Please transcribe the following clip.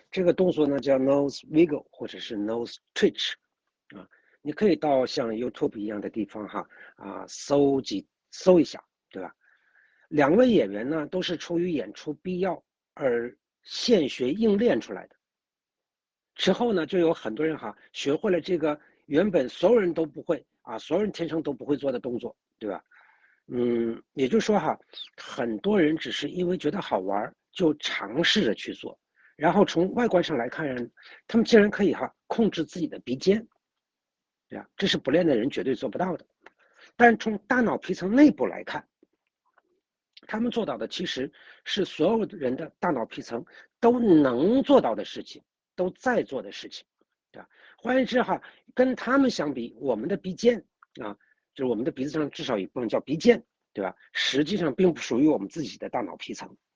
这个动作呢叫 nose wiggle 或者是 nose twitch 啊，你可以到像 YouTube 一样的地方哈搜一下，对吧？两位演员呢都是出于演出必要而现学硬练出来的。之后呢，就有很多人学会了这个原本所有人都不会所有人天生都不会做的动作，对吧？也就是说很多人只是因为觉得好玩就尝试着去做，然后从外观上来看，他们竟然可以控制自己的鼻尖，对吧？这是不练的人绝对做不到的。但从大脑皮层内部来看，他们做到的其实是所有人的大脑皮层都能做到的事情，都在做的事情，对吧？换言之跟他们相比，我们的鼻尖就是我们的鼻子上至少一部分叫鼻尖，对吧？实际上并不属于我们自己的大脑皮层。